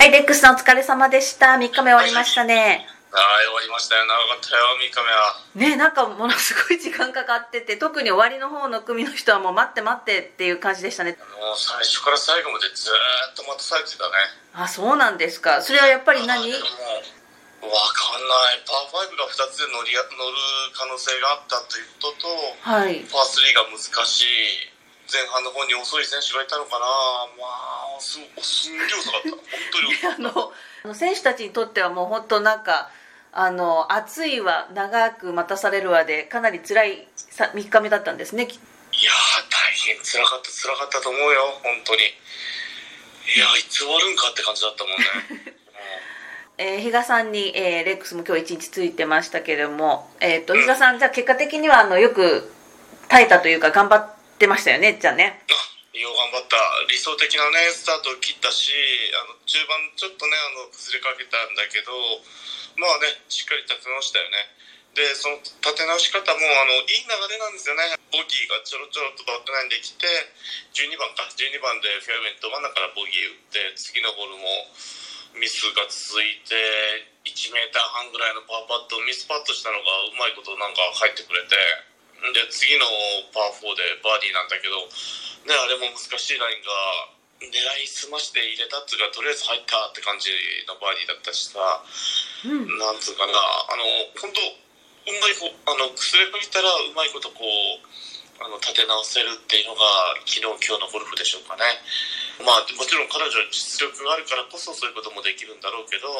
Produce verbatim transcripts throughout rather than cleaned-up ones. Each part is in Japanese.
はい、レックスさんお疲れ様でした。みっかめ終わりましたね。 はい、終わりましたよ。長かったよ、みっかめは。 ね、なんかものすごい時間かかってて、特に終わりの方の組の人はもう待って待ってっていう感じでしたね。 もう最初から最後までずーっと待たされてたね。 あ、そうなんですか。それはやっぱり何？ でもわかんない。パーファイブがふたつで乗り乗る可能性があったということと、 はい、 パースリーが難しい。前半の方に遅い選手がいたのかな。まあ、すすんげえ遅かった。本当に遅かった。 あの選手たちにとってはもう本当なんかあの暑いわ長く待たされるわでかなり辛いさみっかめだったんですね。いやー大変辛かった辛かったと思うよ本当に。いやいつ終わるんかって感じだったもんね。 えー、比嘉さんに、えー、レックスも今日一日ついてましたけれども、えーと、比嘉さん、じゃあ結果的にはあのよく耐えたというか頑張ってましたよね。じゃあね。 よう頑張った。理想的なねスタートを切ったし、あの中盤ちょっとねあの崩れかけたんだけど、まあねしっかり立て直したよね。でその立て直し方もあのいい流れなんですよね。ボギーがちょろちょろとバックナインできてじゅうにばんかじゅうにばんでフェアウェイど真ん中からボギー打って次のホールもミスが続いていちメーターはんぐらいのパーパットミスパットしたのがうまいことなんか入ってくれて、で次のパーフォーでバーディーなんだけどね、あれも難しいラインが狙いすまして入れたっていうかとりあえず入ったって感じのバーディーだったしさ、うん、なんつうかなあの本当うまいこあの崩れかけたらうまいことこうあの立て直せるっていうのが昨日今日のゴルフでしょうかね。まあもちろん彼女は実力があるからこそそういうこともできるんだろうけど、うん、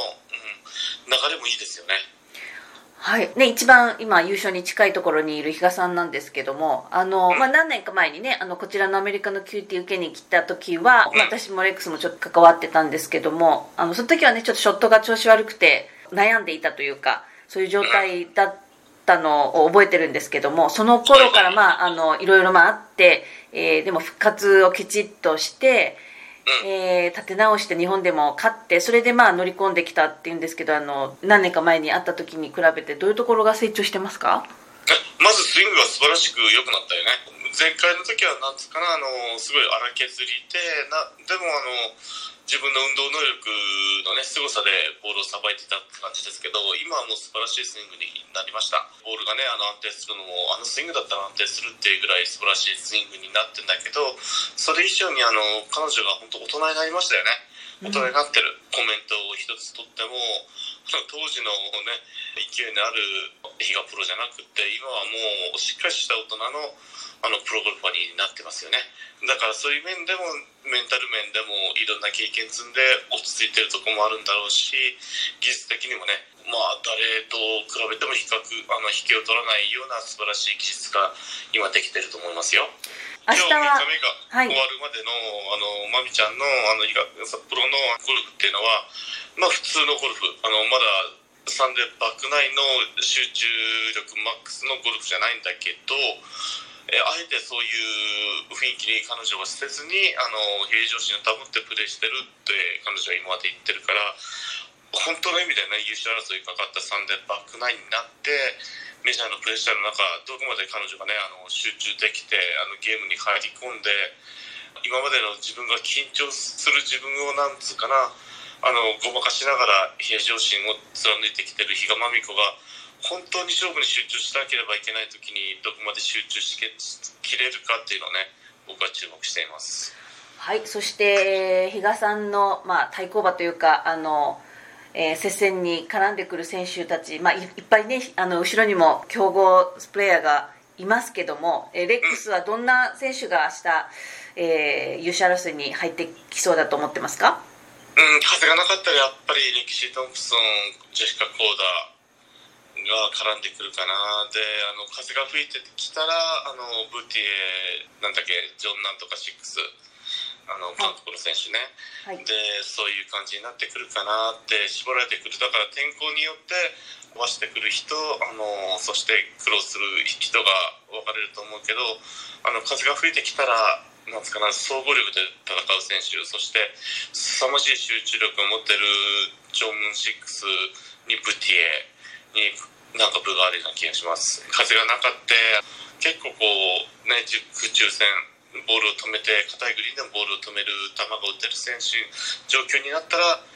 流れもいいですよね。 はいね、一番今優勝に近いところにいる比嘉さんなんですけども、あの、うんまあ、何年か前にねあのこちらのアメリカの キューティー 受けに来た時は、うん、私もレックスもちょっと関わってたんですけども、あのその時はねちょっとショットが調子悪くて悩んでいたというかそういう状態だったのを覚えてるんですけども、その頃からまああのいろいろまああって、えー、でも復活をきちっとしてえー、立て直して日本でも勝ってそれでまあ乗り込んできたっていうんですけど、あの何年か前に会った時に比べてどういうところが成長してますか？ まずスイングが素晴らしく良くなったよね。前回の時はなんつうかなあのすごい荒削りでなでもあの自分の運動能力のね凄さでボールをさばいてたって感じですけど、今はもう素晴らしいスイングになりました。ボールがねあの安定するのもあのスイングだったら安定するっていうぐらい素晴らしいスイングになってんだけど、それ以上にあの彼女が本当大人になりましたよね。大人になってる。コメントを一つとっても当時のね勢いのある比嘉プロじゃなくって今はもうしっかりした大人のあのプロゴルファーになってますよね。だからそういう面でもメンタル面でもいろんな経験積んで落ち着いてるところもあるんだろうし、技術的にもねまあ誰と比べても比較あの引けを取らないような素晴らしい技術が今できてると思いますよ。 明日は今日みっかめが終わるまでの、はい、あのマミちゃんのあの札幌のゴルフっていうのはまあ普通のゴルフあのまだサンデーバックナインの集中力マックスのゴルフじゃないんだけど、えあえてそういう雰囲気に彼女は捨てずにあの平常心を保ってプレーしてるって彼女は今まで言ってるから、本当の意味でね優勝争いがかかったサンデーバックナインになってメジャーのプレッシャーの中どこまで彼女がねあの集中できてあのゲームに入り込んで今までの自分が緊張する自分をなんつうかなあのごまかしながら平常心を貫いてきてる比嘉真美子が本当に勝負に集中しなければいけない時にどこまで集中しきれるかっていうのをね僕は注目しています。 はい、そして比嘉さんの、まあ、対抗馬というかあのえー、接戦に絡んでくる選手たち、まあ、い, いっぱいねあの後ろにも強豪プレーヤーがいますけども、えー、レックスはどんな選手が明日、えー、優勝争いに入ってきそうだと思ってますか？ うん、風がなかったらやっぱりレキシー・トンプソン、ジェシカ・コーダが絡んでくるかな。であの風が吹いてきたらあのブティエなんだっけジョンなんとかシックスあの韓国の選手ね、はい、でそういう感じになってくるかなって絞られてくる。だから天候によって飛ばしてくる人あのそして苦労する人が分かれると思うけどあの風が吹いてきたらなんつかな総合力で戦う選手そして凄まじい集中力を持ってるジョンムンシックスにブティエになんか分があるような気がします。風がなかって結構こうね空中戦ボールを止めて硬いグリーンでもボールを止める球が打ってる選手状況になったら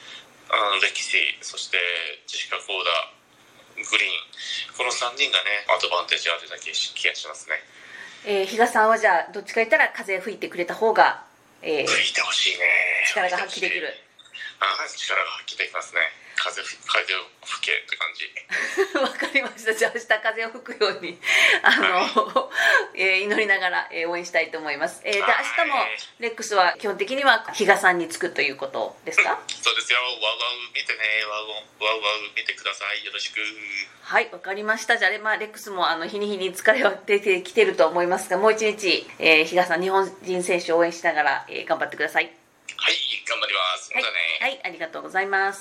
あのレキシー、そしてジェシカ・コーダ、グリーン、このさんにんがねアドバンテージあるような気がしますね。 えー、比嘉さんはじゃあどっちか言ったら風吹いてくれた方が、えー、 吹いてほしいね。 力が発揮できる。 ああ、力が発揮できますね。風風を吹けって感じ。 わかりました。じゃあ明日風を吹くようにあの、はい、えー、祈りながら、えー、応援したいと思います。えー、で明日もレックスは基本的には比嘉さんにつくということですか？ そうですよ。ワウワウ見てね。ワウワウワウ見てください。よろしく。 はい、わかりました。じゃあ、まあ、レックスもあの日に日に疲れは出てきてると思いますが、もう一日、えー、比嘉さん日本人選手を応援しながら、えー、頑張ってください。 はい、頑張ります。 はい、 またね。 はい、ありがとうございます。